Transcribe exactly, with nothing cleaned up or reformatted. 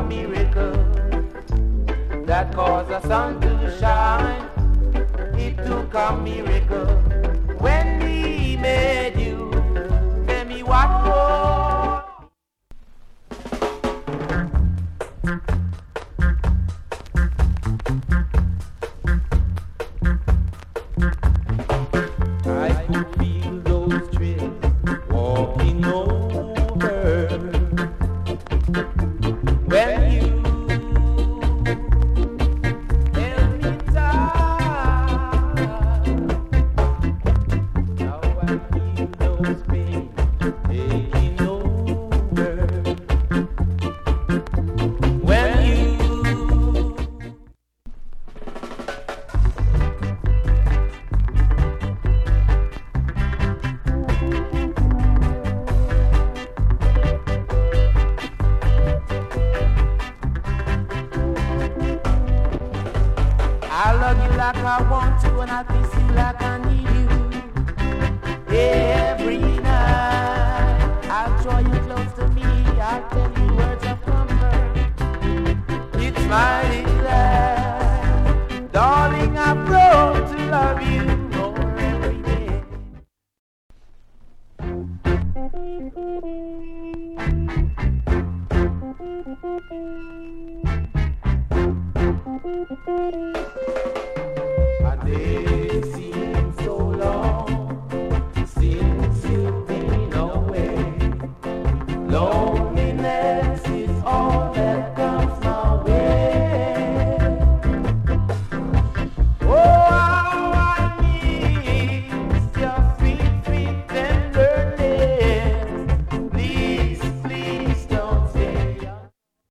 a miracle that caused the sun to shine. It took a miracle when he made you. Tell me what more. I could feel those trails walking over when you held me tight. Now I feel those pains taking over when you I love you like I want to, and I kiss you like I need you. Every night I'll draw you close to me. I'll tell you words of comfort. It's my desire, darling. I've grown to love you more every day. A day